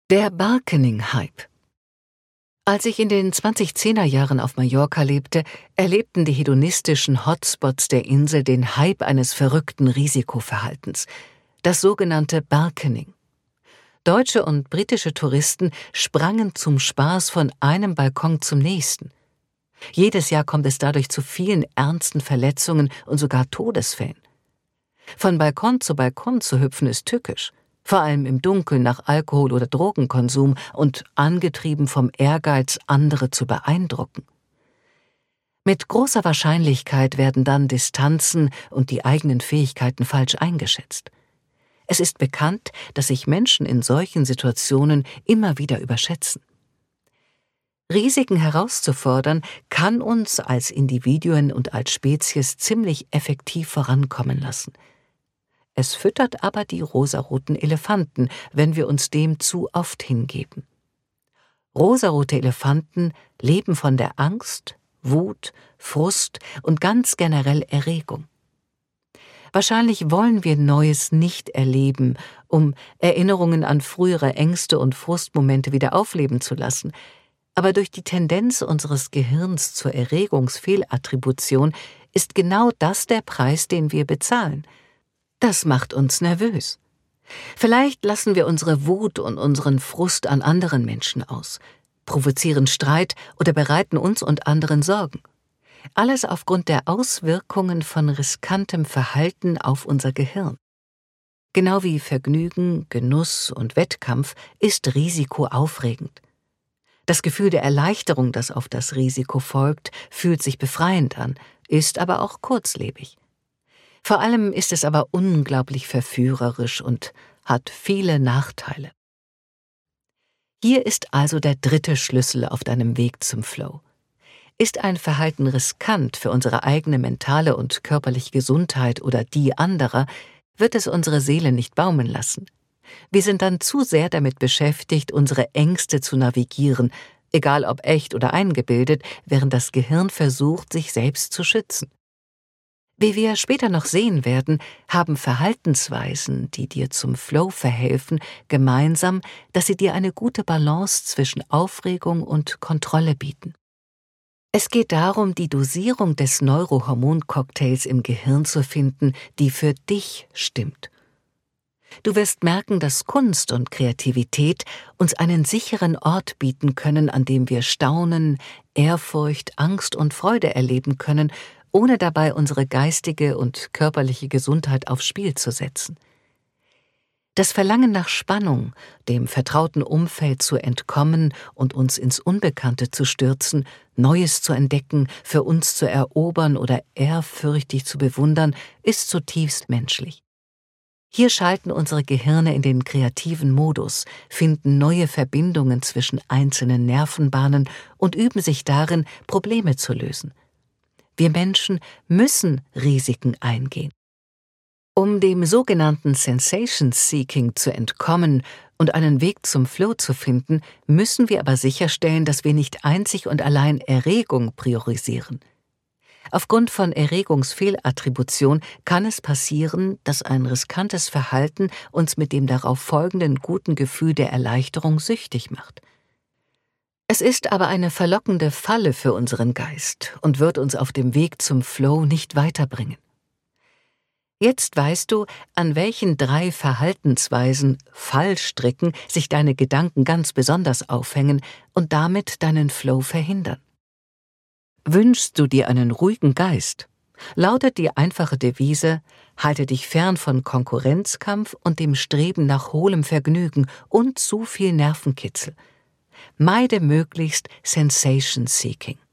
Der Barkening-Hype. Als ich in den 2010er Jahren auf Mallorca lebte, erlebten die hedonistischen Hotspots der Insel den Hype eines verrückten Risikoverhaltens, das sogenannte Barkening. Deutsche und britische Touristen sprangen zum Spaß von einem Balkon zum nächsten. Jedes Jahr kommt es dadurch zu vielen ernsten Verletzungen und sogar Todesfällen. Von Balkon zu hüpfen ist tückisch. Vor allem im Dunkeln nach Alkohol- oder Drogenkonsum und angetrieben vom Ehrgeiz, andere zu beeindrucken. Mit großer Wahrscheinlichkeit werden dann Distanzen und die eigenen Fähigkeiten falsch eingeschätzt. Es ist bekannt, dass sich Menschen in solchen Situationen immer wieder überschätzen. Risiken herauszufordern, kann uns als Individuen und als Spezies ziemlich effektiv vorankommen lassen. Es füttert aber die rosaroten Elefanten, wenn wir uns dem zu oft hingeben. Rosarote Elefanten leben von der Angst, Wut, Frust und ganz generell Erregung. Wahrscheinlich wollen wir Neues nicht erleben, um Erinnerungen an frühere Ängste und Frustmomente wieder aufleben zu lassen. Aber durch die Tendenz unseres Gehirns zur Erregungsfehlattribution ist genau das der Preis, den wir bezahlen. Das macht uns nervös. Vielleicht lassen wir unsere Wut und unseren Frust an anderen Menschen aus, provozieren Streit oder bereiten uns und anderen Sorgen. Alles aufgrund der Auswirkungen von riskantem Verhalten auf unser Gehirn. Genau wie Vergnügen, Genuss und Wettkampf ist Risiko aufregend. Das Gefühl der Erleichterung, das auf das Risiko folgt, fühlt sich befreiend an, ist aber auch kurzlebig. Vor allem ist es aber unglaublich verführerisch und hat viele Nachteile. Hier ist also der dritte Schlüssel auf deinem Weg zum Flow. Ist ein Verhalten riskant für unsere eigene mentale und körperliche Gesundheit oder die anderer, wird es unsere Seele nicht baumeln lassen. Wir sind dann zu sehr damit beschäftigt, unsere Ängste zu navigieren, egal ob echt oder eingebildet, während das Gehirn versucht, sich selbst zu schützen. Wie wir später noch sehen werden, haben Verhaltensweisen, die dir zum Flow verhelfen, gemeinsam, dass sie dir eine gute Balance zwischen Aufregung und Kontrolle bieten. Es geht darum, die Dosierung des Neurohormoncocktails im Gehirn zu finden, die für dich stimmt. Du wirst merken, dass Kunst und Kreativität uns einen sicheren Ort bieten können, an dem wir Staunen, Ehrfurcht, Angst und Freude erleben können, ohne dabei unsere geistige und körperliche Gesundheit aufs Spiel zu setzen. Das Verlangen nach Spannung, dem vertrauten Umfeld zu entkommen und uns ins Unbekannte zu stürzen, Neues zu entdecken, für uns zu erobern oder ehrfürchtig zu bewundern, ist zutiefst menschlich. Hier schalten unsere Gehirne in den kreativen Modus, finden neue Verbindungen zwischen einzelnen Nervenbahnen und üben sich darin, Probleme zu lösen. Wir Menschen müssen Risiken eingehen. Um dem sogenannten Sensation Seeking zu entkommen und einen Weg zum Flow zu finden, müssen wir aber sicherstellen, dass wir nicht einzig und allein Erregung priorisieren. Aufgrund von Erregungsfehlattribution kann es passieren, dass ein riskantes Verhalten uns mit dem darauf folgenden guten Gefühl der Erleichterung süchtig macht. Es ist aber eine verlockende Falle für unseren Geist und wird uns auf dem Weg zum Flow nicht weiterbringen. Jetzt weißt du, an welchen 3 Verhaltensweisen, Fallstricken, sich deine Gedanken ganz besonders aufhängen und damit deinen Flow verhindern. Wünschst du dir einen ruhigen Geist? Lautet die einfache Devise: Halte dich fern von Konkurrenzkampf und dem Streben nach hohlem Vergnügen und zu viel Nervenkitzel. Meide möglichst Sensation Seeking.